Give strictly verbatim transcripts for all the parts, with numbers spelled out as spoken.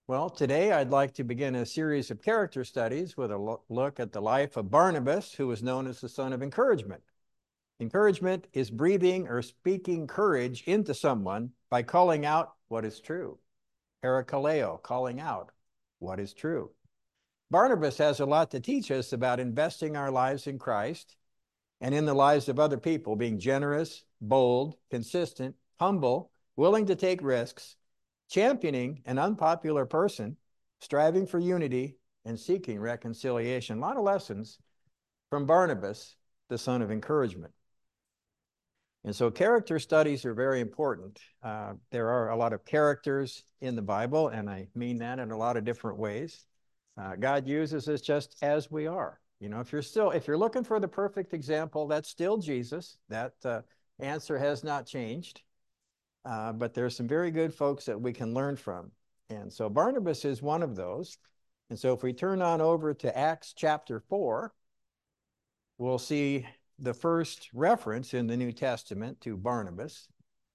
Well, today I'd like to begin a series of character studies with a lo- look at the life of Barnabas, who was known as the son of encouragement. Encouragement is breathing or speaking courage into someone by calling out what is true. Parakaleo, calling out what is true. Barnabas has a lot to teach us about investing our lives in Christ and in the lives of other people, being generous, bold, consistent, humble, willing to take risks, championing an unpopular person, striving for unity, and seeking reconciliation. A lot of lessons from Barnabas, the son of encouragement. And so character studies are very important. Uh, there are a lot of characters in the Bible, and I mean that in a lot of different ways. Uh, God uses us just as we are. You know, if you're still, if you're looking for the perfect example, that's still Jesus. That uh, answer has not changed. Uh, but there's some very good folks that we can learn from. And so Barnabas is one of those. And so if we turn on over to Acts chapter four, we'll see the first reference in the New Testament to Barnabas.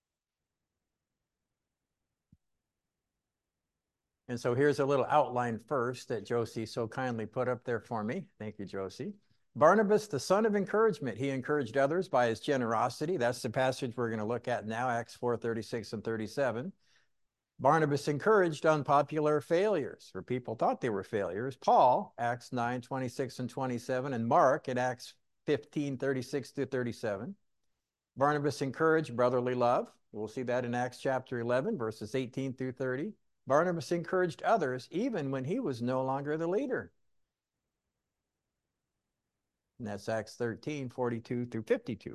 And so here's a little outline first that Josie so kindly put up there for me. Thank you, Josie. Barnabas, the son of encouragement. He encouraged others by his generosity. That's the passage we're going to look at now, Acts four, thirty-six and thirty-seven. Barnabas encouraged unpopular failures, or people thought they were failures. Paul, Acts nine, twenty-six and twenty-seven, and Mark in Acts fifteen, thirty-six through thirty-seven. Barnabas encouraged brotherly love. We'll see that in Acts chapter eleven, verses eighteen through thirty. Barnabas encouraged others even when he was no longer the leader. And that's Acts thirteen, forty-two through fifty-two.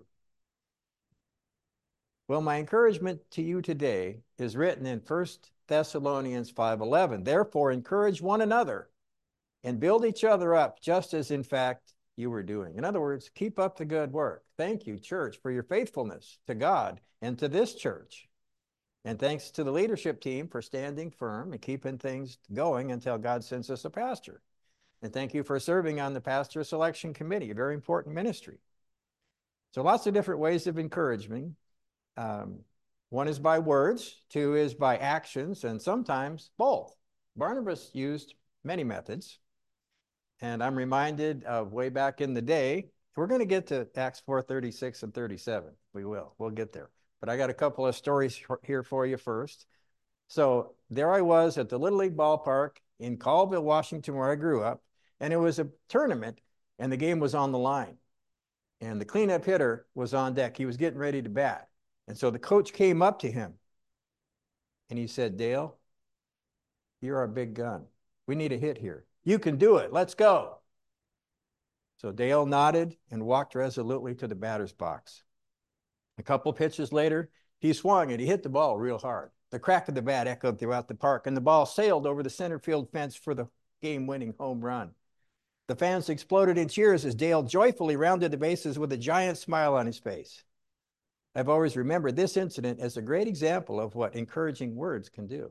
Well, my encouragement to you today is written in First Thessalonians five eleven. Therefore, encourage one another and build each other up, just as in fact you were doing. In other words, keep up the good work. Thank you, church, for your faithfulness to God and to this church. And thanks to the leadership team for standing firm and keeping things going until God sends us a pastor. And thank you for serving on the pastor selection committee, a very important ministry. So lots of different ways of encouragement. Um, one is by words, two is by actions, and sometimes both. Barnabas used many methods. And I'm reminded of way back in the day, we're going to get to Acts four, thirty-six and thirty-seven. We will, we'll get there. But I got a couple of stories here for you first. So there I was at the Little League ballpark in Colville, Washington, where I grew up. And it was a tournament, and the game was on the line. And the cleanup hitter was on deck. He was getting ready to bat. And so the coach came up to him, and he said, Dale, you're our big gun. We need a hit here. You can do it. Let's go. So Dale nodded and walked resolutely to the batter's box. A couple pitches later, he swung and he hit the ball real hard. The crack of the bat echoed throughout the park, and the ball sailed over the center field fence for the game-winning home run. The fans exploded in cheers as Dale joyfully rounded the bases with a giant smile on his face. I've always remembered this incident as a great example of what encouraging words can do.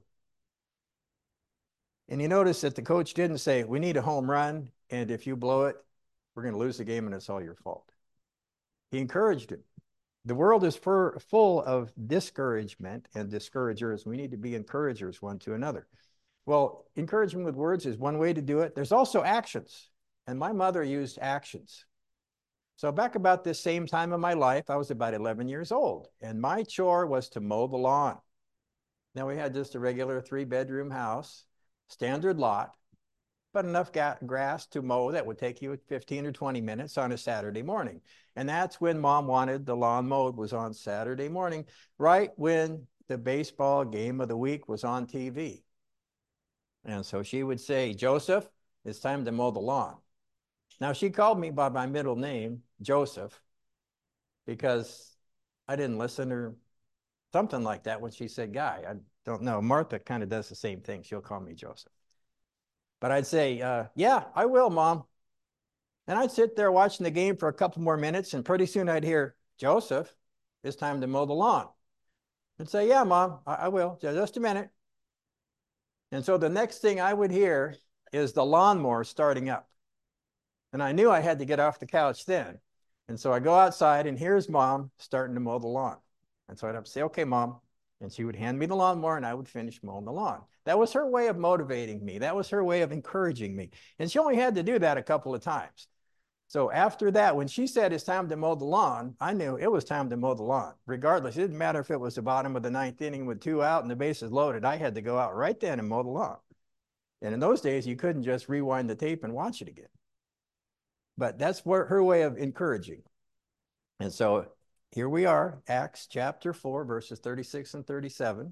And you notice that the coach didn't say, we need a home run, and if you blow it, we're going to lose the game and it's all your fault. He encouraged him. The world is for, full of discouragement and discouragers. We need to be encouragers one to another. Well, encouraging with words is one way to do it. There's also actions. And my mother used actions. So back about this same time of my life, I was about eleven years old. And my chore was to mow the lawn. Now we had just a regular three-bedroom house, standard lot, but enough grass to mow that would take you fifteen or twenty minutes on a Saturday morning. And that's when Mom wanted the lawn mowed, was on Saturday morning, right when the baseball game of the week was on T V. And so she would say, Joseph, it's time to mow the lawn. Now she called me by my middle name, Joseph, because I didn't listen or something like that when she said Guy. I don't know. Martha kind of does the same thing. She'll call me Joseph. But I'd say, uh, yeah, I will, Mom. And I'd sit there watching the game for a couple more minutes, and pretty soon I'd hear, Joseph, it's time to mow the lawn. I'd say, yeah, Mom, I, I will. Just a minute. And so the next thing I would hear is the lawnmower starting up. And I knew I had to get off the couch then. And so I go outside, and here's Mom starting to mow the lawn. And so I'd have to say, okay, Mom, And she would hand me the lawnmower and I would finish mowing the lawn. That was her way of motivating me. That was her way of encouraging me. And she only had to do that a couple of times. So after that, when she said it's time to mow the lawn, I knew it was time to mow the lawn. Regardless, it didn't matter if it was the bottom of the ninth inning with two out and the bases loaded. I had to go out right then and mow the lawn. And in those days, you couldn't just rewind the tape and watch it again. But that's what her way of encouraging. And so here we are, Acts chapter four, verses thirty-six and thirty-seven.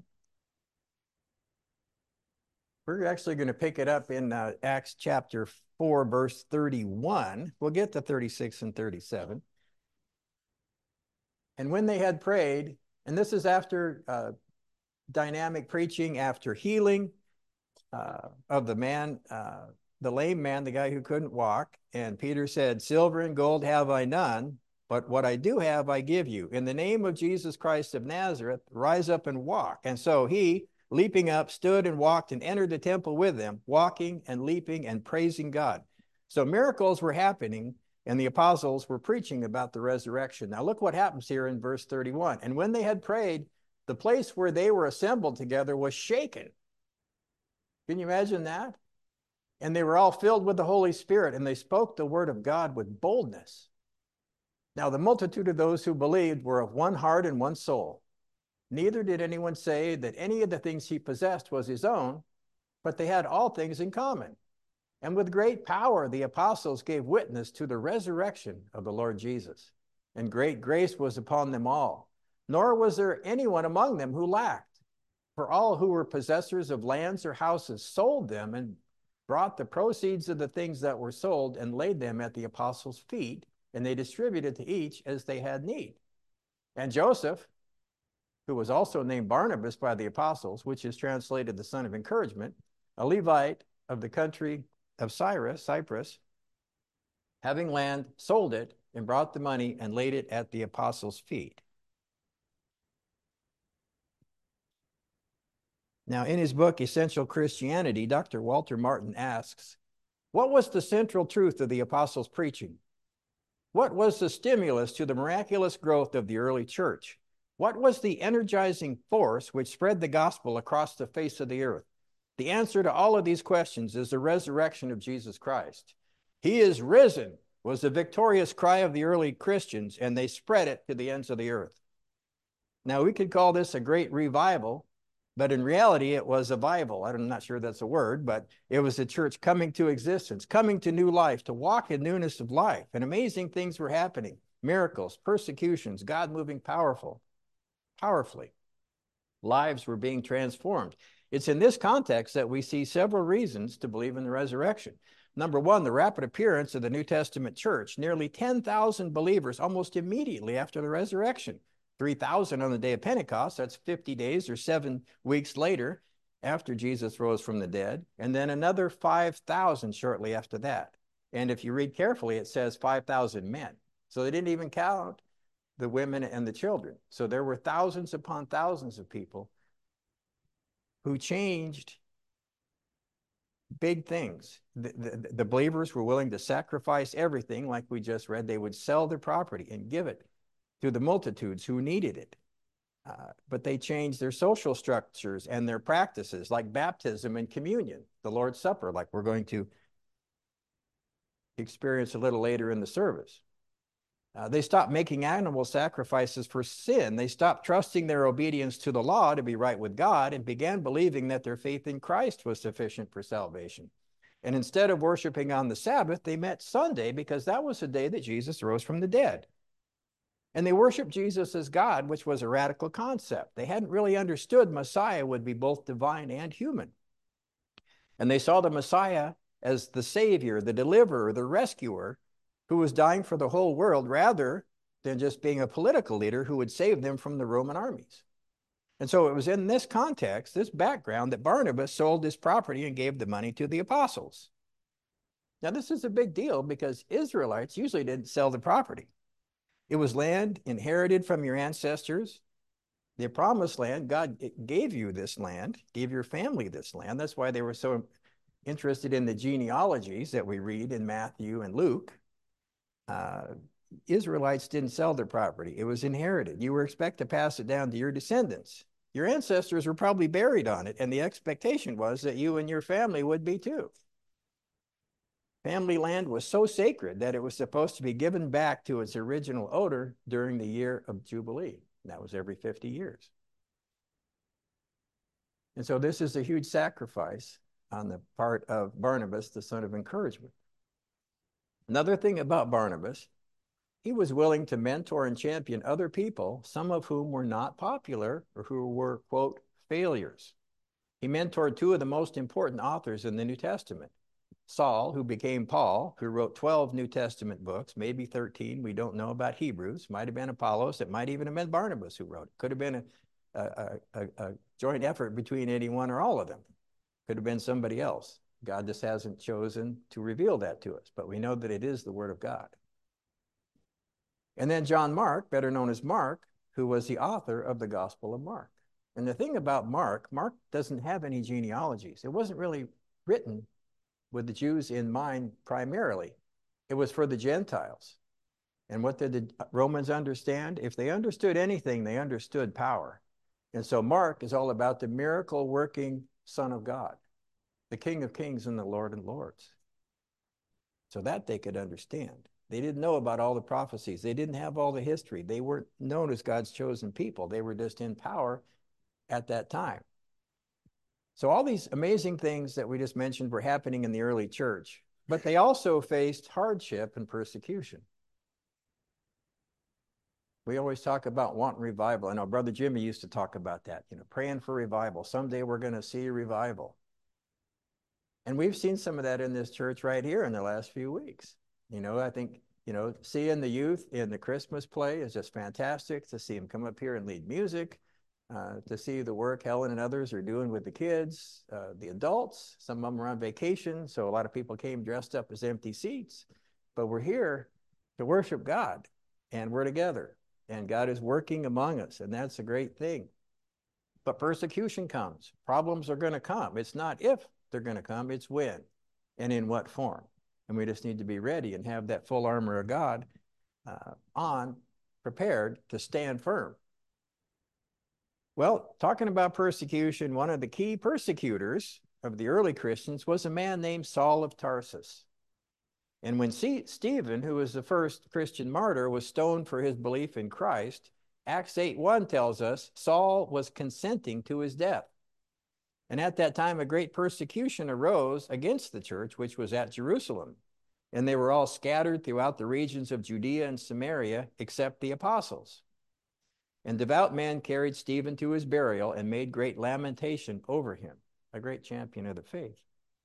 We're actually going to pick it up in uh, Acts chapter four, verse thirty-one. We'll get to thirty-six and thirty-seven. And when they had prayed, and this is after uh, dynamic preaching, after healing uh, of the man, uh, the lame man, the guy who couldn't walk. And Peter said, silver and gold have I none, but what I do have I give you. In the name of Jesus Christ of Nazareth, rise up and walk. And so he, leaping up, stood and walked and entered the temple with them, walking and leaping and praising God. So miracles were happening, and the apostles were preaching about the resurrection. Now look what happens here in verse thirty-one. And when they had prayed, the place where they were assembled together was shaken. Can you imagine that? And they were all filled with the Holy Spirit, and they spoke the word of God with boldness. Now the multitude of those who believed were of one heart and one soul. Neither did anyone say that any of the things he possessed was his own, but they had all things in common. And with great power, the apostles gave witness to the resurrection of the Lord Jesus. And great grace was upon them all. Nor was there anyone among them who lacked. For all who were possessors of lands or houses sold them and brought the proceeds of the things that were sold and laid them at the apostles' feet, and they distributed to each as they had need. And Joseph, who was also named Barnabas by the apostles, which is translated the son of encouragement, a Levite of the country of Cyrus, Cyprus, having land, sold it and brought the money and laid it at the apostles' feet. Now, in his book, Essential Christianity, Doctor Walter Martin asks, what was the central truth of the apostles' preaching? What was the stimulus to the miraculous growth of the early church? What was the energizing force which spread the gospel across the face of the earth? The answer to all of these questions is the resurrection of Jesus Christ. He is risen was the victorious cry of the early Christians, and they spread it to the ends of the earth. Now, we could call this a great revival, but in reality, it was a Bible. I'm not sure that's a word, but it was the church coming to existence, coming to new life, to walk in newness of life. And amazing things were happening. Miracles, persecutions, God moving powerful, powerfully. Lives were being transformed. It's in this context that we see several reasons to believe in the resurrection. Number one, the rapid appearance of the New Testament church. Nearly ten thousand believers almost immediately after the resurrection. three thousand on the day of Pentecost, that's fifty days or seven weeks later after Jesus rose from the dead, and then another five thousand shortly after that. And if you read carefully, it says five thousand men. So they didn't even count the women and the children. So there were thousands upon thousands of people who changed big things. The, the, the believers were willing to sacrifice everything, like we just read. They would sell their property and give it to the multitudes who needed it. Uh, but they changed their social structures and their practices, like baptism and communion, the Lord's Supper, like we're going to experience a little later in the service. Uh, they stopped making animal sacrifices for sin. They stopped trusting their obedience to the law to be right with God and began believing that their faith in Christ was sufficient for salvation. And instead of worshiping on the Sabbath, they met Sunday because that was the day that Jesus rose from the dead. And they worshiped Jesus as God, which was a radical concept. They hadn't really understood Messiah would be both divine and human. And they saw the Messiah as the Savior, the deliverer, the rescuer, who was dying for the whole world rather than just being a political leader who would save them from the Roman armies. And so it was in this context, this background, that Barnabas sold his property and gave the money to the apostles. Now, this is a big deal because Israelites usually didn't sell the property. It was land inherited from your ancestors. The promised land, God gave you this land, gave your family this land. That's why they were so interested in the genealogies that we read in Matthew and Luke. Uh, Israelites didn't sell their property. It was inherited. You were expected to pass it down to your descendants. Your ancestors were probably buried on it, and the expectation was that you and your family would be too. Family land was so sacred that it was supposed to be given back to its original owner during the year of Jubilee. And that was every fifty years. And so this is a huge sacrifice on the part of Barnabas, the son of encouragement. Another thing about Barnabas, he was willing to mentor and champion other people, some of whom were not popular or who were, quote, failures. He mentored two of the most important authors in the New Testament. Saul, who became Paul, who wrote twelve New Testament books, maybe thirteen. We don't know about Hebrews. Might have been Apollos. It might even have been Barnabas who wrote it. Could have been a, a, a, a joint effort between anyone or all of them. Could have been somebody else. God just hasn't chosen to reveal that to us, but we know that it is the Word of God. And then John Mark, better known as Mark, who was the author of the Gospel of Mark. And the thing about Mark, Mark doesn't have any genealogies. It wasn't really written with the Jews in mind primarily. It was for the Gentiles. And what did the Romans understand? If they understood anything, they understood power. And so Mark is all about the miracle-working Son of God, the King of Kings and the Lord of Lords. So that they could understand. They didn't know about all the prophecies. They didn't have all the history. They weren't known as God's chosen people. They were just in power at that time. So all these amazing things that we just mentioned were happening in the early church, but they also faced hardship and persecution. We always talk about wanting revival. I know Brother Jimmy used to talk about that, you know, praying for revival. Someday we're going to see revival. And we've seen some of that in this church right here in the last few weeks. You know, I think, you know, seeing the youth in the Christmas play is just fantastic, to see them come up here and lead music. Uh, to see the work Helen and others are doing with the kids, uh, the adults. Some of them are on vacation, so a lot of people came dressed up as empty seats. But we're here to worship God, and we're together, and God is working among us, and that's a great thing. But persecution comes. Problems are going to come. It's not if they're going to come, it's when and in what form. And we just need to be ready and have that full armor of God uh, on, prepared to stand firm. Well, talking about persecution, one of the key persecutors of the early Christians was a man named Saul of Tarsus. And when C- Stephen, who was the first Christian martyr, was stoned for his belief in Christ, Acts eight one tells us Saul was consenting to his death. And at that time, a great persecution arose against the church, which was at Jerusalem. And they were all scattered throughout the regions of Judea and Samaria, except the apostles. And devout men carried Stephen to his burial and made great lamentation over him, a great champion of the faith.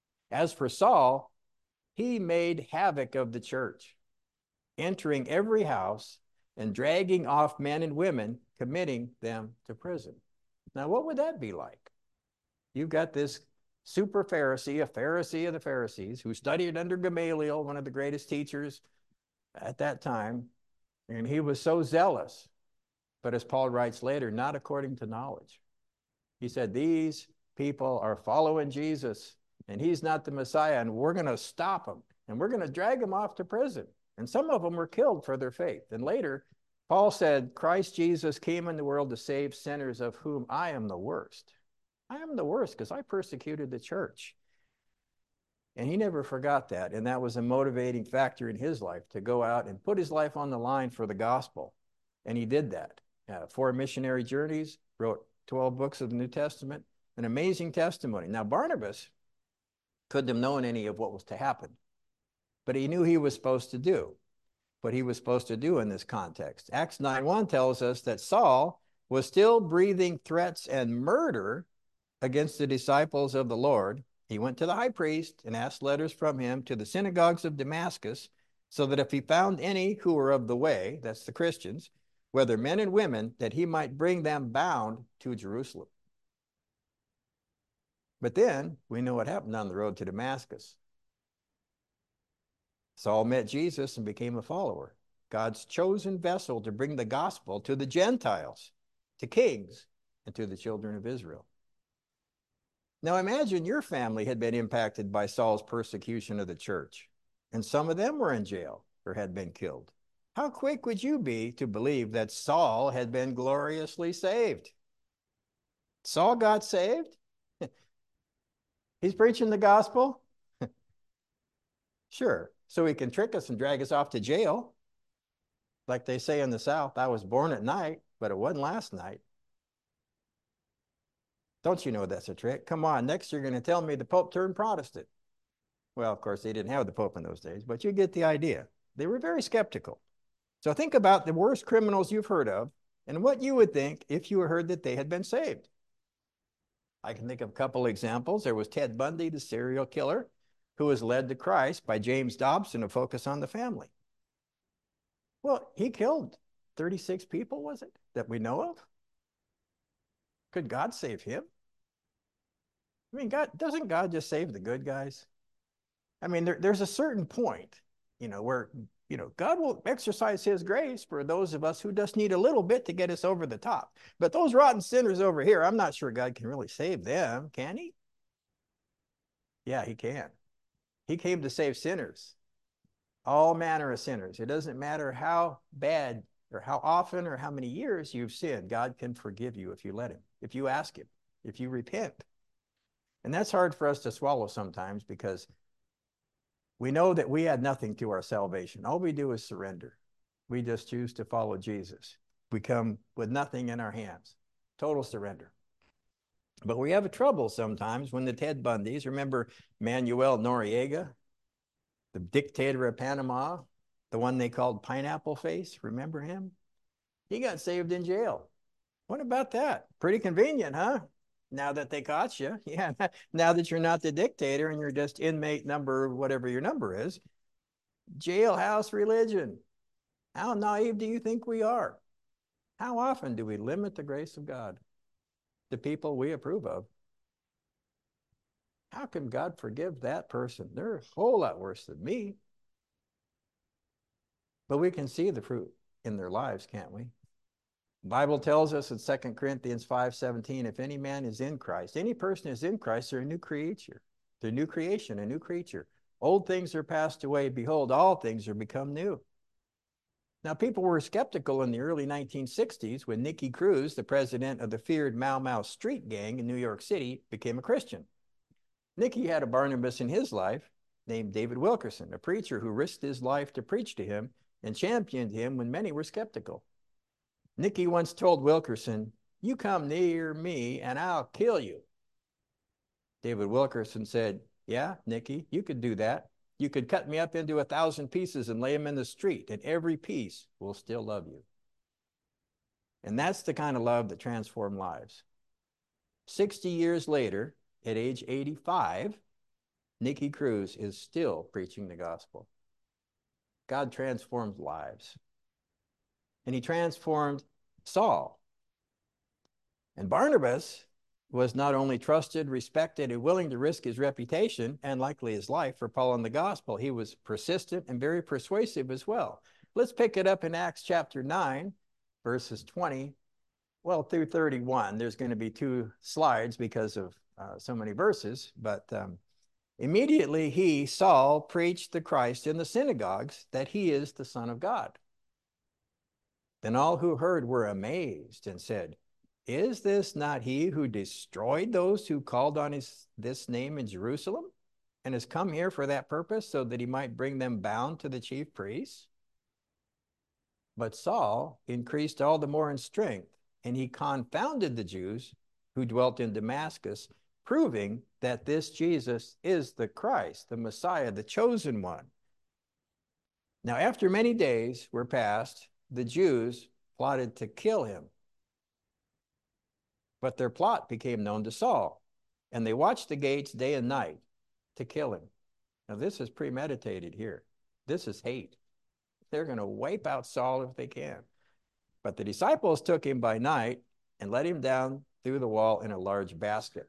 As for Saul, he made havoc of the church, entering every house and dragging off men and women, committing them to prison. Now, what would that be like? You've got this super Pharisee, a Pharisee of the Pharisees, who studied under Gamaliel, one of the greatest teachers at that time, and he was so zealous. But as Paul writes later, not according to knowledge. He said, these people are following Jesus, and he's not the Messiah, and we're going to stop him, and we're going to drag him off to prison. And some of them were killed for their faith. And later, Paul said, Christ Jesus came in the world to save sinners, of whom I am the worst. I am the worst because I persecuted the church. And he never forgot that, and that was a motivating factor in his life, to go out and put his life on the line for the gospel. And he did that. Uh, four missionary journeys, wrote twelve books of the New Testament, an amazing testimony. Now, Barnabas couldn't have known any of what was to happen, but he knew he was supposed to do what he was supposed to do in this context. Acts nine one tells us that Saul was still breathing threats and murder against the disciples of the Lord. He went to the high priest and asked letters from him to the synagogues of Damascus, so that if he found any who were of the way, that's the Christians, whether men and women, that he might bring them bound to Jerusalem. But then we know what happened on the road to Damascus. Saul met Jesus and became a follower, God's chosen vessel to bring the gospel to the Gentiles, to kings, and to the children of Israel. Now imagine your family had been impacted by Saul's persecution of the church, and some of them were in jail or had been killed. How quick would you be to believe that Saul had been gloriously saved? Saul got saved. He's preaching the gospel. Sure. So he can trick us and drag us off to jail. Like they say in the South, I was born at night, but it wasn't last night. Don't you know that's a trick? Come on, next you're going to tell me the Pope turned Protestant. Well, of course, they didn't have the Pope in those days, but you get the idea. They were very skeptical. So think about the worst criminals you've heard of and what you would think if you heard that they had been saved. I can think of a couple examples. There was Ted Bundy, the serial killer, who was led to Christ by James Dobson to focus on the family. Well, he killed thirty-six people, was it, that we know of? Could God save him? I mean, God, doesn't God just save the good guys? I mean, there, there's a certain point, you know, where, you know, God will exercise his grace for those of us who just need a little bit to get us over the top. But those rotten sinners over here, I'm not sure God can really save them, can he? Yeah, he can. He came to save sinners, all manner of sinners. It doesn't matter how bad or how often or how many years you've sinned. God can forgive you if you let him, if you ask him, if you repent. And that's hard for us to swallow sometimes because we know that we had nothing to our salvation. All we do is surrender. We just choose to follow Jesus. We come with nothing in our hands, total surrender. But we have a trouble sometimes when the Ted Bundys, remember Manuel Noriega, the dictator of Panama, the one they called Pineapple Face, remember him? He got saved in jail. What about that? Pretty convenient, huh? Now that they caught you. Yeah, now that you're not the dictator and you're just inmate number, whatever your number is. Jailhouse religion. How naive do you think we are? How often do we limit the grace of God to people we approve of? How can God forgive that person? They're a whole lot worse than me. But we can see the fruit in their lives, can't we? The Bible tells us in Second Corinthians five seventeen, if any man is in Christ, any person is in Christ, they're a new creature. They're a new creation, a new creature. Old things are passed away. Behold, all things are become new. Now, people were skeptical in the early nineteen sixties when Nicky Cruz, the president of the feared Mau Mau street gang in New York City, became a Christian. Nicky had a Barnabas in his life named David Wilkerson, a preacher who risked his life to preach to him and championed him when many were skeptical. Nicky once told Wilkerson, "You come near me and I'll kill you." David Wilkerson said, "Yeah, Nicky, you could do that. You could cut me up into a thousand pieces and lay them in the street, and every piece will still love you." And that's the kind of love that transformed lives. sixty years later, at age eighty-five, Nicky Cruz is still preaching the gospel. God transforms lives. And he transformed Saul. And Barnabas was not only trusted, respected, and willing to risk his reputation and likely his life for Paul and the gospel, he was persistent and very persuasive as well. Let's pick it up in Acts chapter nine, verses twenty, well, through thirty-one. There's going to be two slides because of uh, so many verses, but um, immediately he, Saul, preached the Christ in the synagogues that he is the Son of God. Then all who heard were amazed and said, "Is this not he who destroyed those who called on his, this name in Jerusalem and has come here for that purpose so that he might bring them bound to the chief priests?" But Saul increased all the more in strength, and he confounded the Jews who dwelt in Damascus, proving that this Jesus is the Christ, the Messiah, the chosen one. Now, after many days were passed, the Jews plotted to kill him. But their plot became known to Saul, and they watched the gates day and night to kill him. Now, this is premeditated here. This is hate. They're going to wipe out Saul if they can. But the disciples took him by night and let him down through the wall in a large basket.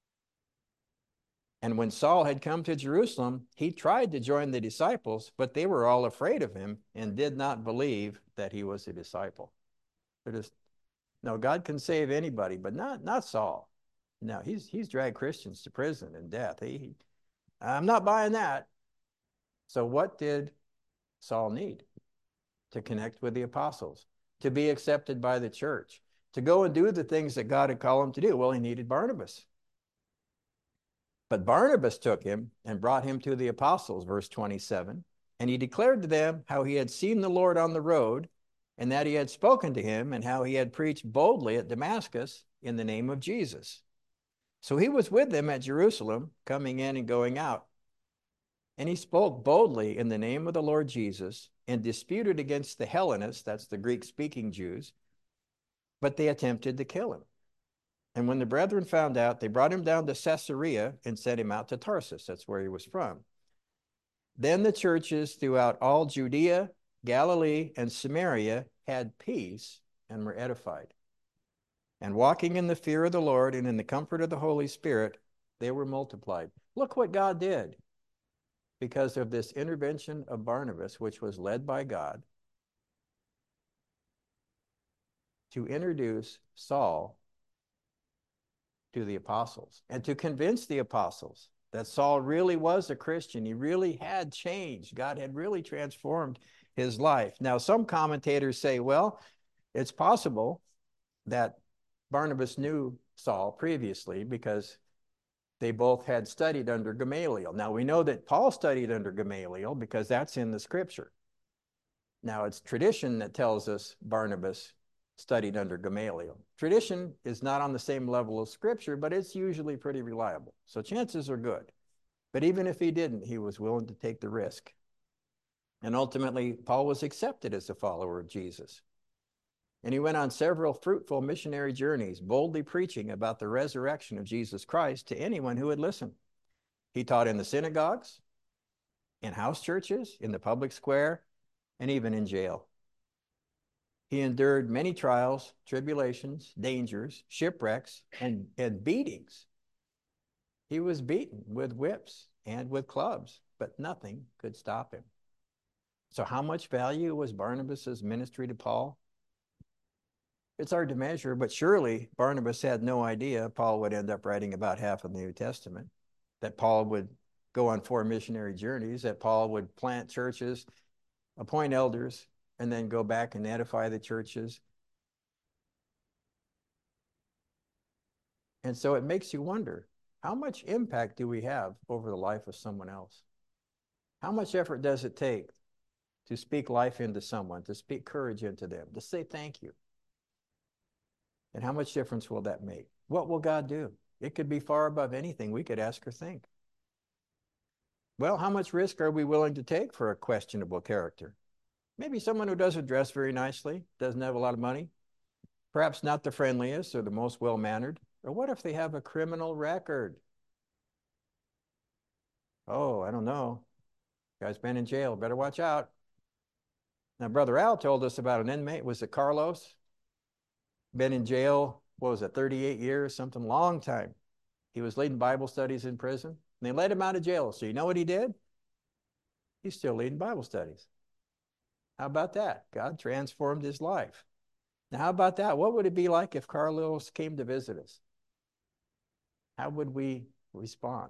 And when Saul had come to Jerusalem, he tried to join the disciples, but they were all afraid of him and did not believe that he was a disciple. They're just, no, God can save anybody, but not, not Saul. No, he's, he's dragged Christians to prison and death. He, he, I'm not buying that. So what did Saul need? To connect with the apostles, to be accepted by the church, to go and do the things that God had called him to do. Well, he needed Barnabas. But Barnabas took him and brought him to the apostles, verse twenty-seven. And he declared to them how he had seen the Lord on the road, and that he had spoken to him, and how he had preached boldly at Damascus in the name of Jesus. So he was with them at Jerusalem, coming in and going out. And he spoke boldly in the name of the Lord Jesus, and disputed against the Hellenists, that's the Greek-speaking Jews, but they attempted to kill him. And when the brethren found out, they brought him down to Caesarea and sent him out to Tarsus. That's where he was from. Then the churches throughout all Judea, Galilee, and Samaria had peace and were edified. And walking in the fear of the Lord and in the comfort of the Holy Spirit, they were multiplied. Look what God did. Because of this intervention of Barnabas, which was led by God, to introduce Saul to the apostles and to convince the apostles that Saul really was a Christian. He really had changed. God had really transformed his life. Now, some commentators say, well, it's possible that Barnabas knew Saul previously because they both had studied under Gamaliel. Now, we know that Paul studied under Gamaliel because that's in the scripture. Now, it's tradition that tells us Barnabas studied under Gamaliel. Tradition is not on the same level of scripture, but it's usually pretty reliable. So chances are good. But even if he didn't, he was willing to take the risk. And ultimately, Paul was accepted as a follower of Jesus. And he went on several fruitful missionary journeys, boldly preaching about the resurrection of Jesus Christ to anyone who would listen. He taught in the synagogues, in house churches, in the public square, and even in jail. He endured many trials, tribulations, dangers, shipwrecks, and, and beatings. He was beaten with whips and with clubs, but nothing could stop him. So how much value was Barnabas's ministry to Paul? It's hard to measure, but surely Barnabas had no idea Paul would end up writing about half of the New Testament, that Paul would go on four missionary journeys, that Paul would plant churches, appoint elders, and then go back and edify the churches. And so it makes you wonder, how much impact do we have over the life of someone else? How much effort does it take to speak life into someone, to speak courage into them, to say thank you? And how much difference will that make? What will God do? It could be far above anything we could ask or think. Well, how much risk are we willing to take for a questionable character? Maybe someone who doesn't dress very nicely, doesn't have a lot of money, perhaps not the friendliest or the most well-mannered. Or what if they have a criminal record? Oh, I don't know. Guy's been in jail, better watch out. Now, Brother Al told us about an inmate, was it Carlos? Been in jail, what was it, thirty-eight years, something, long time. He was leading Bible studies in prison, and they let him out of jail. So you know what he did? He's still leading Bible studies. How about that? God transformed his life. Now, how about that? What would it be like if Carlos came to visit us? How would we respond?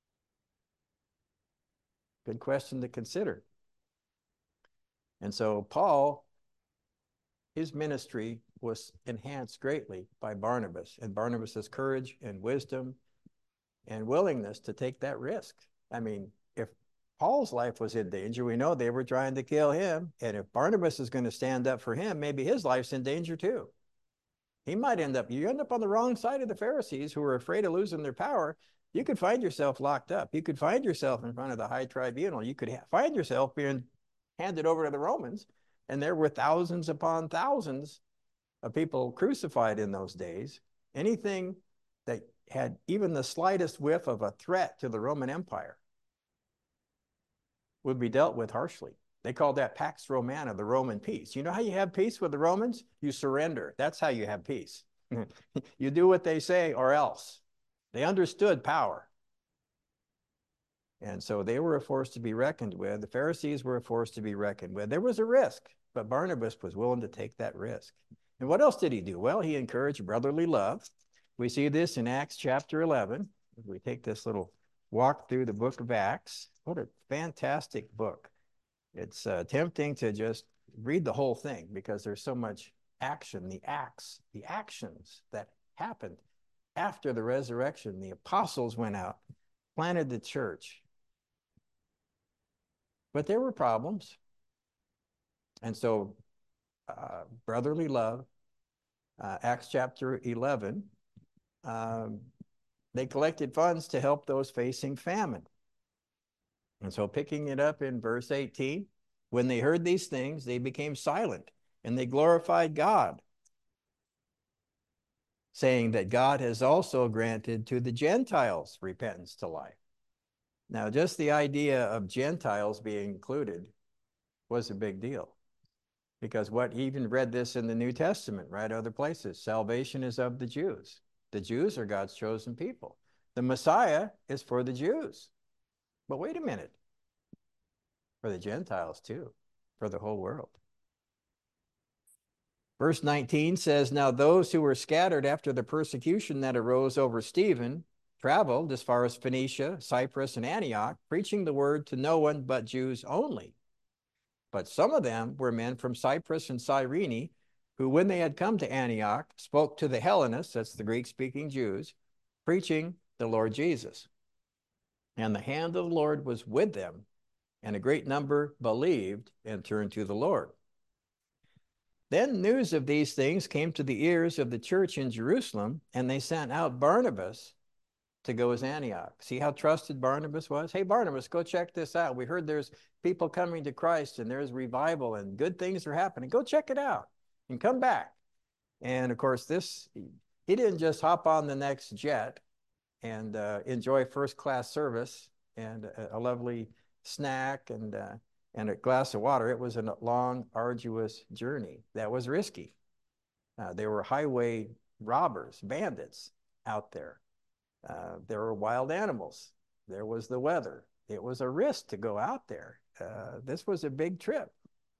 Good question to consider. And so Paul, his ministry was enhanced greatly by Barnabas, and Barnabas's courage and wisdom and willingness to take that risk. I mean, if Paul's life was in danger, we know they were trying to kill him. And if Barnabas is going to stand up for him, maybe his life's in danger too. He might end up, you end up on the wrong side of the Pharisees who are afraid of losing their power. You could find yourself locked up. You could find yourself in front of the high tribunal. You could find yourself being handed over to the Romans. And there were thousands upon thousands of people crucified in those days. Anything that had even the slightest whiff of a threat to the Roman Empire would be dealt with harshly. They called that Pax Romana, the Roman peace. You know how you have peace with the Romans? You surrender. That's how you have peace. You do what they say or else. They understood power. And so they were a force to be reckoned with. The Pharisees were a force to be reckoned with. There was a risk, but Barnabas was willing to take that risk. And what else did he do? Well, he encouraged brotherly love. We see this in Acts chapter eleven. If we take this little walk through the book of Acts, what a fantastic book. It's uh, tempting to just read the whole thing because there's so much action, the acts, the actions that happened after the resurrection. The apostles went out, planted the church. But there were problems. And so uh, brotherly love, uh, Acts chapter eleven, um, they collected funds to help those facing famine. And so picking it up in verse eighteen, when they heard these things, they became silent and they glorified God, saying that God has also granted to the Gentiles repentance to life. Now, just the idea of Gentiles being included was a big deal, because what even read this in the New Testament, right? Other places, salvation is of the Jews. The Jews are God's chosen people. The Messiah is for the Jews. But wait a minute, for the Gentiles too, for the whole world. Verse nineteen says, now those who were scattered after the persecution that arose over Stephen traveled as far as Phoenicia, Cyprus, and Antioch, preaching the word to no one but Jews only. But some of them were men from Cyprus and Cyrene, who, when they had come to Antioch, spoke to the Hellenists, that's the Greek-speaking Jews, preaching the Lord Jesus. And the hand of the Lord was with them, and a great number believed and turned to the Lord. Then news of these things came to the ears of the church in Jerusalem, and they sent out Barnabas to go as Antioch. See how trusted Barnabas was? Hey, Barnabas, go check this out. We heard there's people coming to Christ and there's revival and good things are happening. Go check it out and come back. And of course, this, he didn't just hop on the next jet and uh, enjoy first class service and a, a lovely snack and, uh, and a glass of water. It was a long, arduous journey that was risky. Uh, there were highway robbers, bandits out there. Uh, there were wild animals. There was the weather. It was a risk to go out there. Uh, this was a big trip.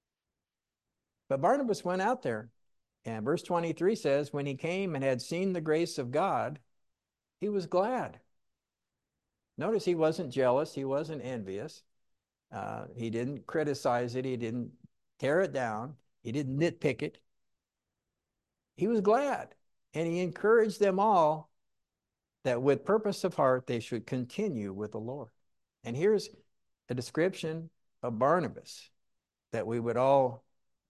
But Barnabas went out there. And verse twenty-three says, when he came and had seen the grace of God, he was glad. Notice he wasn't jealous. He wasn't envious. Uh, he didn't criticize it. He didn't tear it down. He didn't nitpick it. He was glad. And he encouraged them all that with purpose of heart, they should continue with the Lord. And here's a description of Barnabas that we would all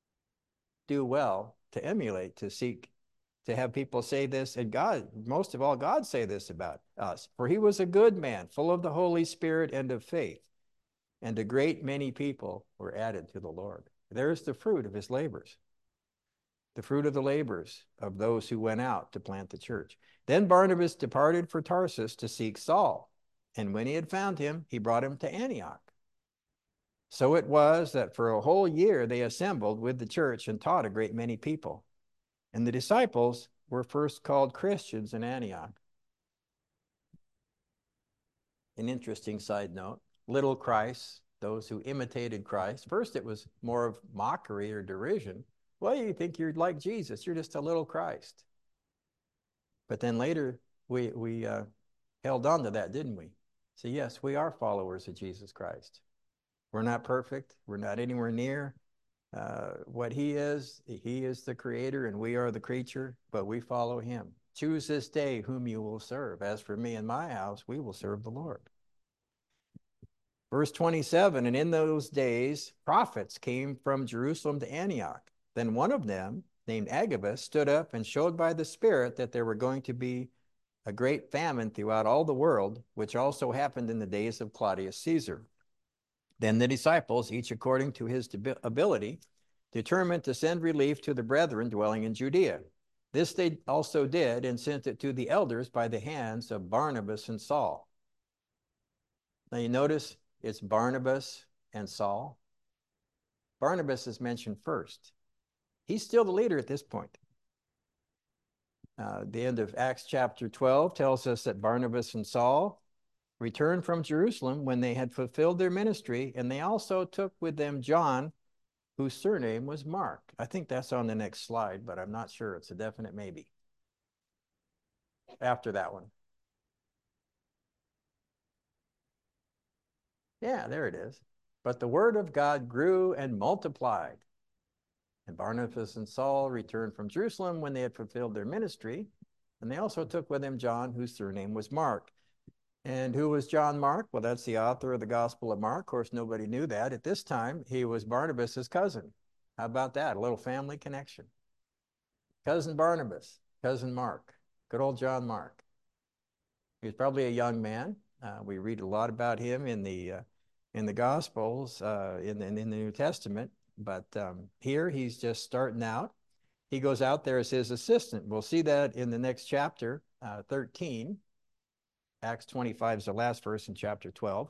do well to emulate, to seek, to have people say this, and God, most of all, God say this about us. For he was a good man, full of the Holy Spirit and of faith, and a great many people were added to the Lord. There's the fruit of his labors. The fruit of the labors of those who went out to plant the church. Then Barnabas departed for Tarsus to seek Saul, and when he had found him, he brought him to Antioch. So it was that for a whole year they assembled with the church and taught a great many people. And the disciples were first called Christians in Antioch. An interesting side note, little Christ, those who imitated Christ. First it was more of mockery or derision. Well, you think you're like Jesus. You're just a little Christ. But then later, we, we uh, held on to that, didn't we? So yes, we are followers of Jesus Christ. We're not perfect. We're not anywhere near uh, what he is. He is the creator and we are the creature, but we follow him. Choose this day whom you will serve. As for me and my house, we will serve the Lord. Verse twenty-seven, and in those days, prophets came from Jerusalem to Antioch. Then one of them, named Agabus, stood up and showed by the Spirit that there were going to be a great famine throughout all the world, which also happened in the days of Claudius Caesar. Then the disciples, each according to his ability, determined to send relief to the brethren dwelling in Judea. This they also did and sent it to the elders by the hands of Barnabas and Saul. Now you notice it's Barnabas and Saul. Barnabas is mentioned first. He's still the leader at this point. Uh, the end of Acts chapter twelve tells us that Barnabas and Saul returned from Jerusalem when they had fulfilled their ministry, and they also took with them John, whose surname was Mark. I think that's on the next slide, but I'm not sure. It's a definite maybe. After that one. Yeah, there it is. But the word of God grew and multiplied. And Barnabas and Saul returned from Jerusalem when they had fulfilled their ministry. And they also took with them John, whose surname was Mark. And who was John Mark? Well, that's the author of the Gospel of Mark. Of course, nobody knew that. At this time, he was Barnabas's cousin. How about that? A little family connection. Cousin Barnabas, cousin Mark, good old John Mark. He was probably a young man. Uh, we read a lot about him in the uh, in the Gospels, uh, in, in, in the New Testament. But um, here he's just starting out. He goes out there as his assistant. We'll see that in the next chapter, uh, thirteen. Acts twenty-five is the last verse in chapter twelve.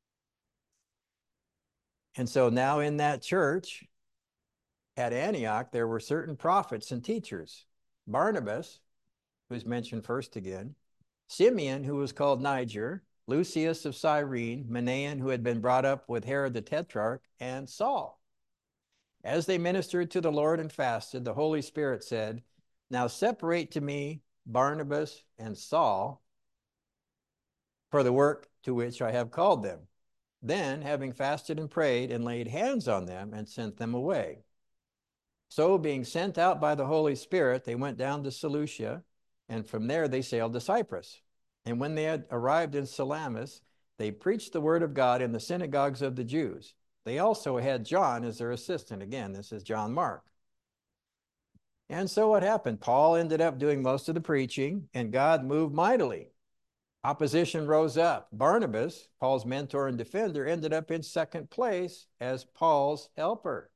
And so now in that church at Antioch, there were certain prophets and teachers. Barnabas, who's mentioned first again, Simeon, who was called Niger, Lucius of Cyrene, Manaen, who had been brought up with Herod the Tetrarch, and Saul. As they ministered to the Lord and fasted, the Holy Spirit said, "Now separate to me Barnabas and Saul for the work to which I have called them." Then, having fasted and prayed and laid hands on them and sent them away. So, being sent out by the Holy Spirit, they went down to Seleucia, and from there they sailed to Cyprus. And when they had arrived in Salamis, they preached the word of God in the synagogues of the Jews. They also had John as their assistant. Again, this is John Mark. And so what happened? Paul ended up doing most of the preaching, and God moved mightily. Opposition rose up. Barnabas, Paul's mentor and defender, ended up in second place as Paul's helper.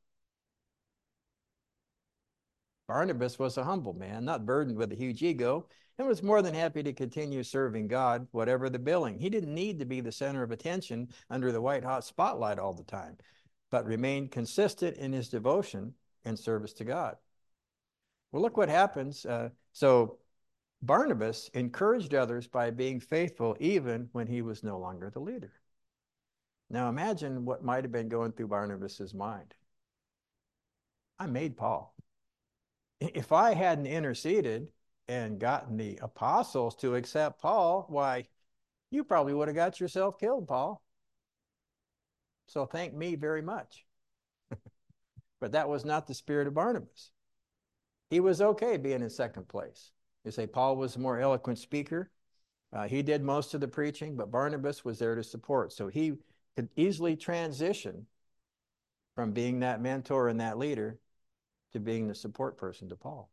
Barnabas was a humble man, not burdened with a huge ego, and was more than happy to continue serving God, whatever the billing. He didn't need to be the center of attention under the white-hot spotlight all the time, but remained consistent in his devotion and service to God. Well, look what happens. Uh, so Barnabas encouraged others by being faithful even when he was no longer the leader. Now imagine what might have been going through Barnabas's mind. I made Paul. If I hadn't interceded and gotten the apostles to accept Paul, why, you probably would have got yourself killed, Paul. So thank me very much. But that was not the spirit of Barnabas. He was okay being in second place. You say Paul was a more eloquent speaker. Uh, he did most of the preaching, but Barnabas was there to support. So he could easily transition from being that mentor and that leader to being the support person to Paul.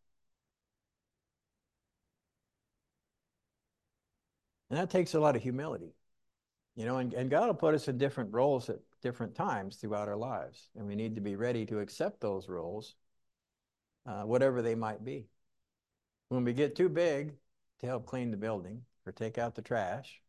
And that takes a lot of humility. You know, and, and God will put us in different roles at different times throughout our lives. And we need to be ready to accept those roles, uh, whatever they might be. When we get too big to help clean the building or take out the trash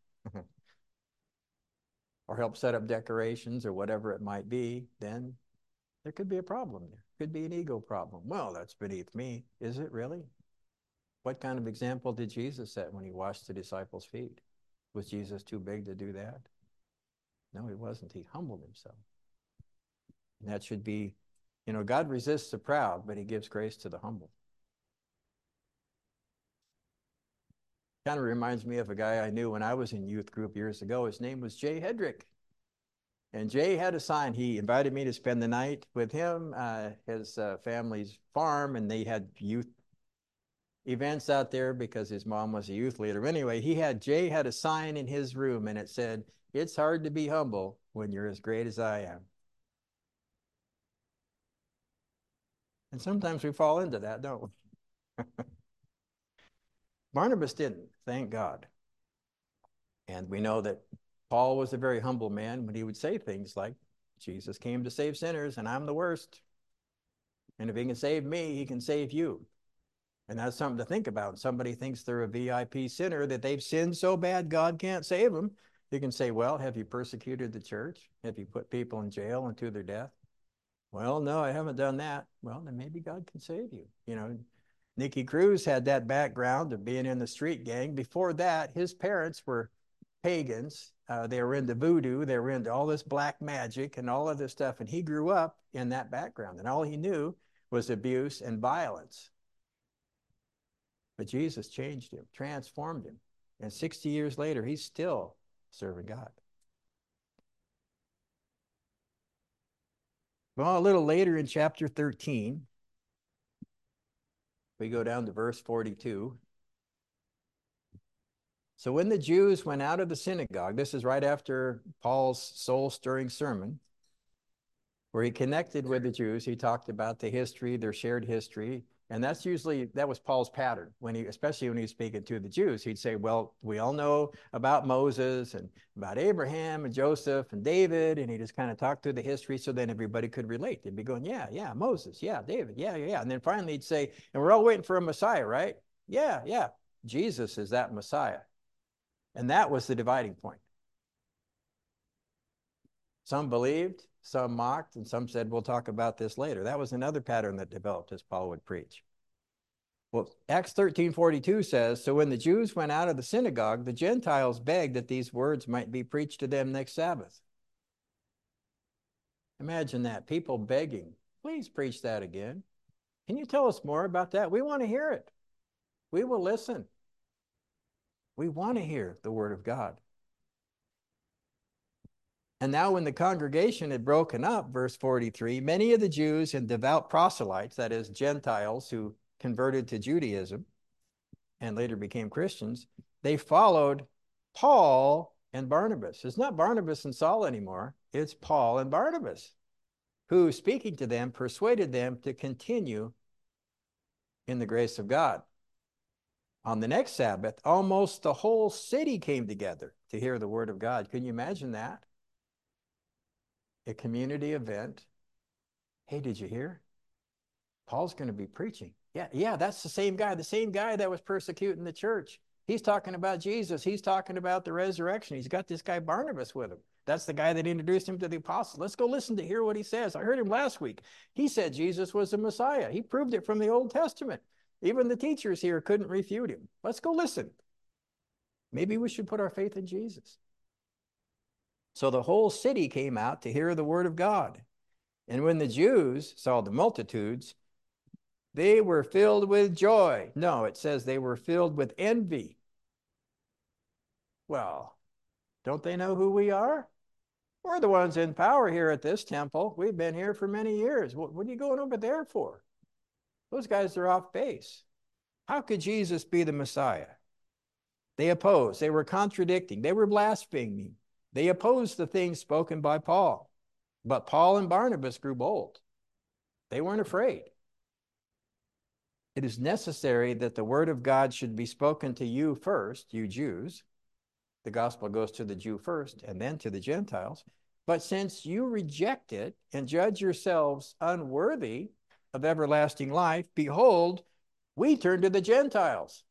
or help set up decorations or whatever it might be, then there could be a problem there. Could be an ego problem. Well, that's beneath me. Is it really? What kind of example did Jesus set when he washed the disciples' feet? Was Jesus too big to do that? No, he wasn't. He humbled himself. And that should be, you know, God resists the proud, but he gives grace to the humble. Kind of reminds me of a guy I knew when I was in youth group years ago. His name was Jay Hedrick. And Jay had a sign. He invited me to spend the night with him, uh, his uh, family's farm, and they had youth events out there because his mom was a youth leader. Anyway, he had, Jay had a sign in his room, and it said, "It's hard to be humble when you're as great as I am." And sometimes we fall into that, don't we? Barnabas didn't, thank God. And we know that Paul was a very humble man when he would say things like, "Jesus came to save sinners, and I'm the worst. And if he can save me, he can save you." And that's something to think about. Somebody thinks they're a V I P sinner, that they've sinned so bad God can't save them. You can say, well, have you persecuted the church? Have you put people in jail and to their death? Well, no, I haven't done that. Well, then maybe God can save you. You know, Nicky Cruz had that background of being in the street gang. Before that, his parents were pagans. Uh, they were into voodoo. They were into all this black magic and all of this stuff. And he grew up in that background. And all he knew was abuse and violence. But Jesus changed him, transformed him. And sixty years later, he's still serving God. Well, a little later in chapter thirteen, We go down to verse forty-two. So when the Jews went out of the synagogue, this is right after Paul's soul-stirring sermon, where he connected with the Jews. He talked about the history, their shared history. And that's usually, that was Paul's pattern, when he, especially when he was speaking to the Jews. He'd say, well, we all know about Moses and about Abraham and Joseph and David. And he just kind of talked through the history so then everybody could relate. They'd be going, yeah, yeah, Moses, yeah, David, yeah, yeah, yeah. And then finally he'd say, and we're all waiting for a Messiah, right? Yeah, yeah. Jesus is that Messiah. And that was the dividing point. Some believed, some mocked, and some said, we'll talk about this later. That was another pattern that developed as Paul would preach. Well, Acts thirteen forty-two says, so when the Jews went out of the synagogue, the Gentiles begged that these words might be preached to them next Sabbath. Imagine that, people begging, please preach that again. Can you tell us more about that? We want to hear it. We will listen. We want to hear the word of God. And now when the congregation had broken up, verse forty-three, many of the Jews and devout proselytes, that is Gentiles who converted to Judaism and later became Christians, they followed Paul and Barnabas. It's not Barnabas and Saul anymore. It's Paul and Barnabas, who, speaking to them, persuaded them to continue in the grace of God. On the next Sabbath, almost the whole city came together to hear the word of God. Can you imagine that? A community event. Hey, did you hear? Paul's going to be preaching. Yeah, yeah, that's the same guy, the same guy that was persecuting the church. He's talking about Jesus. He's talking about the resurrection. He's got this guy Barnabas with him. That's the guy that introduced him to the apostles. Let's go listen to hear what he says. I heard him last week. He said Jesus was the Messiah. He proved it from the Old Testament. Even the teachers here couldn't refute him. Let's go listen. Maybe we should put our faith in Jesus. So the whole city came out to hear the word of God. And when the Jews saw the multitudes, they were filled with joy. No, it says they were filled with envy. Well, don't they know who we are? We're the ones in power here at this temple. We've been here for many years. What, what are you going over there for? Those guys are off base. How could Jesus be the Messiah? They opposed. They were contradicting. They were blaspheming. They opposed the things spoken by Paul. But Paul and Barnabas grew bold. They weren't afraid. It is necessary that the word of God should be spoken to you first, you Jews. The gospel goes to the Jew first and then to the Gentiles. But since you reject it and judge yourselves unworthy of everlasting life, behold, we turn to the Gentiles.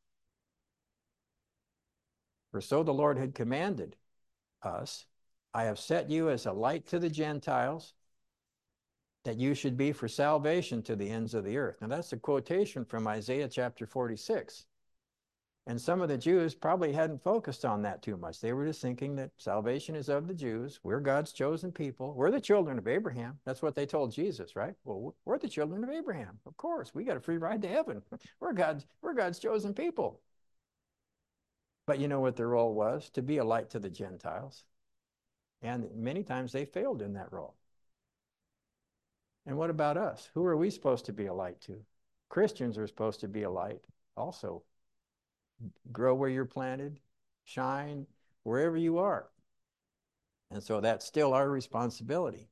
For so the Lord had commanded us, I have set you as a light to the Gentiles, that you should be for salvation to the ends of the earth. Now that's a quotation from Isaiah chapter forty-six. And some of the Jews probably hadn't focused on that too much. They were just thinking that salvation is of the Jews. We're God's chosen people. We're the children of Abraham. That's what they told Jesus, right? Well, we're the children of Abraham. Of course, we got a free ride to heaven. We're God's, we're God's chosen people. But you know what their role was? To be a light to the Gentiles. And many times they failed in that role. And what about us? Who are we supposed to be a light to? Christians are supposed to be a light also. Grow where you're planted, shine wherever you are. And so that's still our responsibility.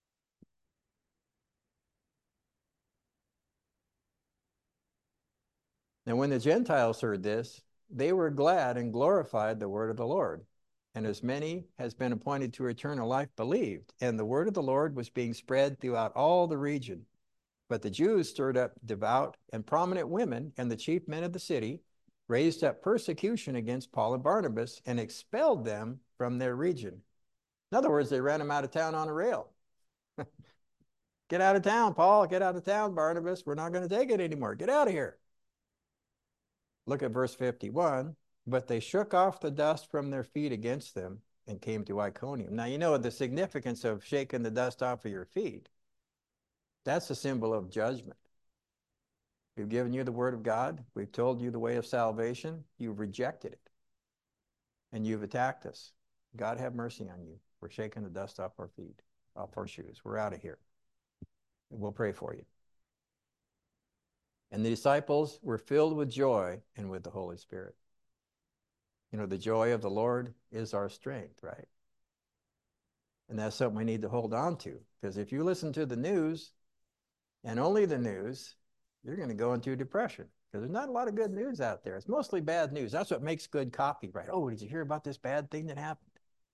And when the Gentiles heard this, they were glad and glorified the word of the Lord. And as many as been appointed to eternal life believed. And the word of the Lord was being spread throughout all the region. But the Jews stirred up devout and prominent women, and the chief men of the city raised up persecution against Paul and Barnabas and expelled them from their region. In other words, they ran them out of town on a rail. Get out of town, Paul. Get out of town, Barnabas. We're not going to take it anymore. Get out of here. Look at verse fifty-one. But they shook off the dust from their feet against them and came to Iconium. Now, you know the significance of shaking the dust off of your feet. That's a symbol of judgment. We've given you the word of God. We've told you the way of salvation. You've rejected it. And you've attacked us. God have mercy on you. We're shaking the dust off our feet, off our shoes. We're out of here. And we'll pray for you. And the disciples were filled with joy and with the Holy Spirit. You know, the joy of the Lord is our strength, right? And that's something we need to hold on to. Because if you listen to the news and only the news, you're going to go into depression. Because there's not a lot of good news out there. It's mostly bad news. That's what makes good copyright. Oh, did you hear about this bad thing that happened?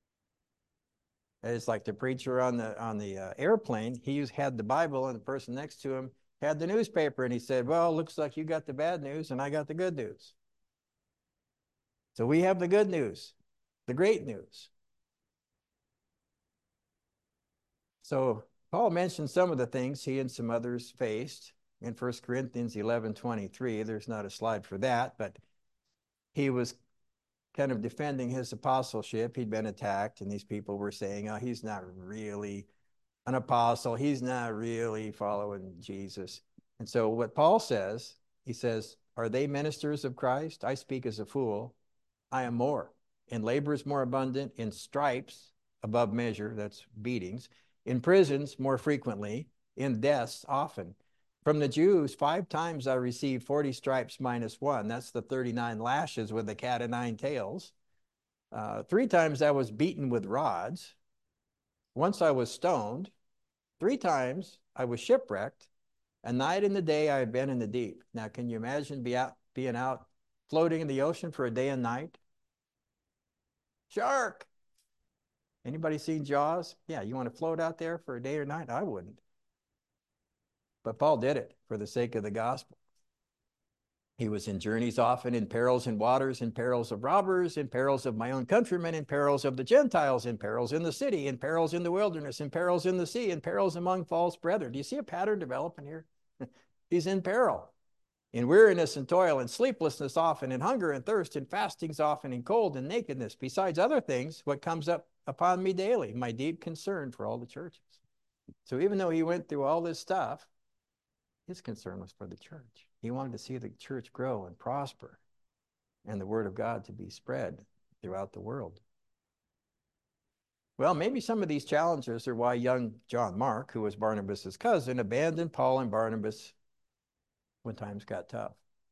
It's like the preacher on the on the uh, airplane. He had the Bible, and the person next to him had the newspaper, and he said, well, looks like you got the bad news, and I got the good news. So we have the good news, the great news. So Paul mentioned some of the things he and some others faced in First Corinthians eleven twenty-three. There's not a slide for that, but he was kind of defending his apostleship. He'd been attacked, and these people were saying, oh, he's not really an apostle. He's not really following Jesus. And so what Paul says, he says, are they ministers of Christ? I speak as a fool. I am more. In labors more abundant, in stripes above measure, that's beatings, in prisons more frequently, in deaths often. From the Jews, five times I received forty stripes minus one. That's the thirty-nine lashes with the cat of nine tails. Uh, three times I was beaten with rods. Once I was stoned. Three times I was shipwrecked. A night and the day I had been in the deep. Now, can you imagine be out, being out floating in the ocean for a day and night? Shark! Anybody seen Jaws? Yeah, you want to float out there for a day or night? I wouldn't. But Paul did it for the sake of the gospel. He was in journeys often, in perils in waters, in perils of robbers, in perils of my own countrymen, in perils of the Gentiles, in perils in the city, in perils in the wilderness, in perils in the sea, in perils among false brethren. Do you see a pattern developing here? He's in peril, in weariness and toil, in sleeplessness often, in hunger and thirst, in fastings often, in cold and nakedness. Besides other things, what comes up upon me daily, my deep concern for all the churches. So even though he went through all this stuff, his concern was for the church. He wanted to see the church grow and prosper and the word of God to be spread throughout the world. Well, maybe some of these challenges are why young John Mark, who was Barnabas's cousin, abandoned Paul and Barnabas when times got tough.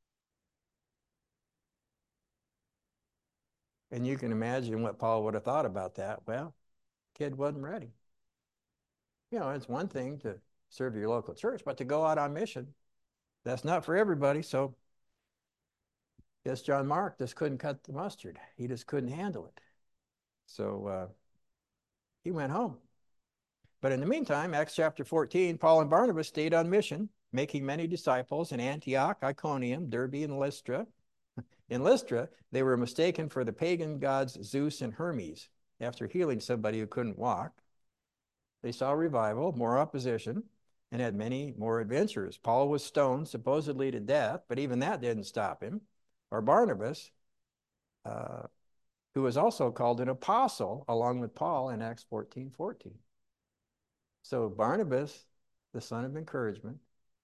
And you can imagine what Paul would have thought about that. Well, kid wasn't ready. You know, it's one thing to serve your local church, but to go out on mission, that's not for everybody. So yes, John Mark just couldn't cut the mustard. He just couldn't handle it. So uh, he went home. But in the meantime, Acts chapter fourteen, Paul and Barnabas stayed on mission, making many disciples in Antioch, Iconium, Derbe, and Lystra. In Lystra, they were mistaken for the pagan gods Zeus and Hermes. After healing somebody who couldn't walk, they saw revival, more opposition, and had many more adventures. Paul was stoned, supposedly to death, but even that didn't stop him. Or Barnabas, uh, who was also called an apostle, along with Paul in Acts fourteen fourteen. So Barnabas, the son of encouragement,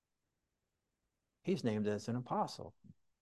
he's named as an apostle.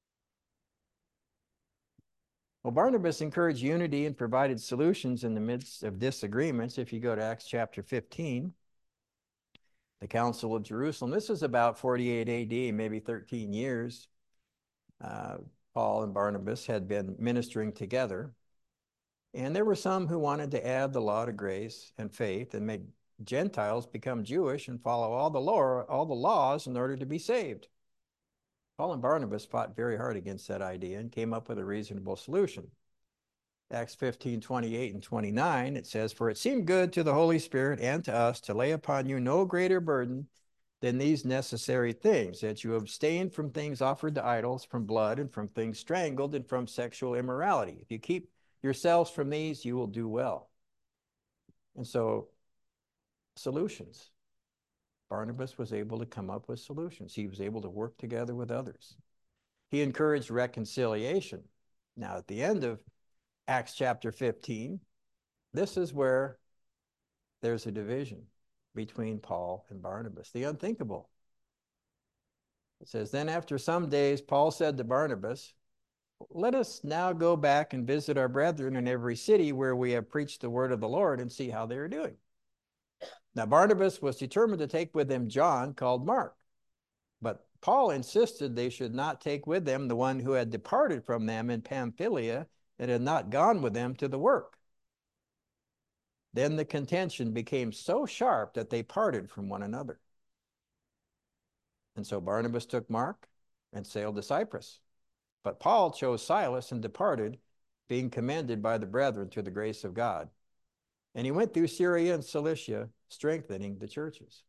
Well, Barnabas encouraged unity and provided solutions in the midst of disagreements. If you go to Acts chapter fifteen, the Council of Jerusalem, this is about forty-eight A D, maybe thirteen years. Uh, Paul and Barnabas had been ministering together. And there were some who wanted to add the law to grace and faith and make Gentiles become Jewish and follow all the law, all the laws in order to be saved. Paul and Barnabas fought very hard against that idea and came up with a reasonable solution. Acts fifteen, twenty-eight and twenty-nine, it says, for it seemed good to the Holy Spirit and to us to lay upon you no greater burden than these necessary things, that you abstain from things offered to idols, from blood, and from things strangled, and from sexual immorality. If you keep yourselves from these, you will do well. And so, solutions. Barnabas was able to come up with solutions. He was able to work together with others. He encouraged reconciliation. Now, at the end of Acts chapter fifteen, this is where there's a division between Paul and Barnabas, the unthinkable. It says, then after some days, Paul said to Barnabas, let us now go back and visit our brethren in every city where we have preached the word of the Lord and see how they are doing. Now, Barnabas was determined to take with him John, called Mark. But Paul insisted they should not take with them the one who had departed from them in Pamphylia and had not gone with them to the work. Then the contention became so sharp that they parted from one another. And so Barnabas took Mark and sailed to Cyprus. But Paul chose Silas and departed, being commended by the brethren to the grace of God. And he went through Syria and Cilicia, strengthening the churches.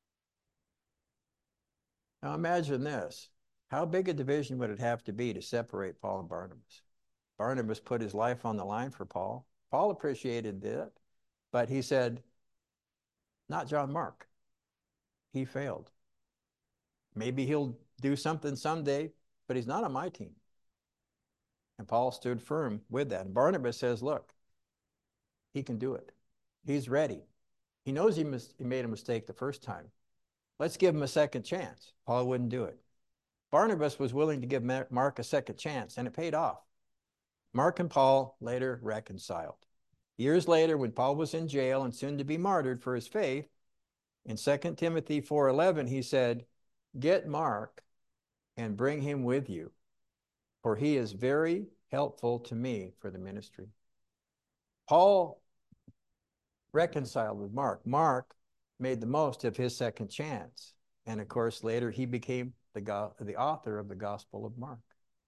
Now imagine this. How big a division would it have to be to separate Paul and Barnabas? Barnabas put his life on the line for Paul. Paul appreciated that, but he said, not John Mark. He failed. Maybe he'll do something someday, but he's not on my team. And Paul stood firm with that. And Barnabas says, look, he can do it. He's ready. He knows he, mis- he made a mistake the first time. Let's give him a second chance. Paul wouldn't do it. Barnabas was willing to give Mark a second chance, and it paid off. Mark and Paul later reconciled. Years later, when Paul was in jail and soon to be martyred for his faith, in Second Timothy four eleven, he said, get Mark and bring him with you, for he is very helpful to me for the ministry. Paul reconciled with Mark. Mark made the most of his second chance. And of course, later he became the, go- the author of the Gospel of Mark.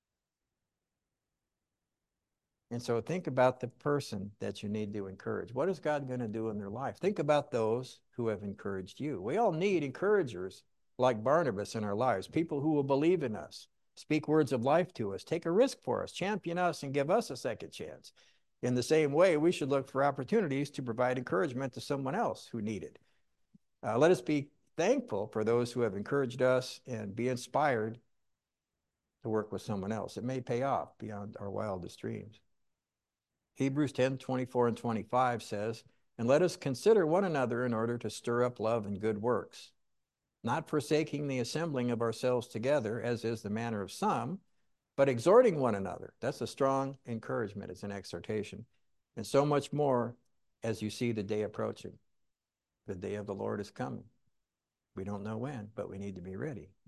And so think about the person that you need to encourage. What is God going to do in their life? Think about those who have encouraged you. We all need encouragers like Barnabas in our lives, people who will believe in us, speak words of life to us, take a risk for us, champion us, and give us a second chance. In the same way, we should look for opportunities to provide encouragement to someone else who need it. Uh, let us be thankful for those who have encouraged us and be inspired to work with someone else. It may pay off beyond our wildest dreams. Hebrews ten, twenty-four and twenty-five says, and let us consider one another in order to stir up love and good works, not forsaking the assembling of ourselves together, as is the manner of some, but exhorting one another. That's a strong encouragement. It's an exhortation. And so much more as you see the day approaching. The day of the Lord is coming. We don't know when, but we need to be ready.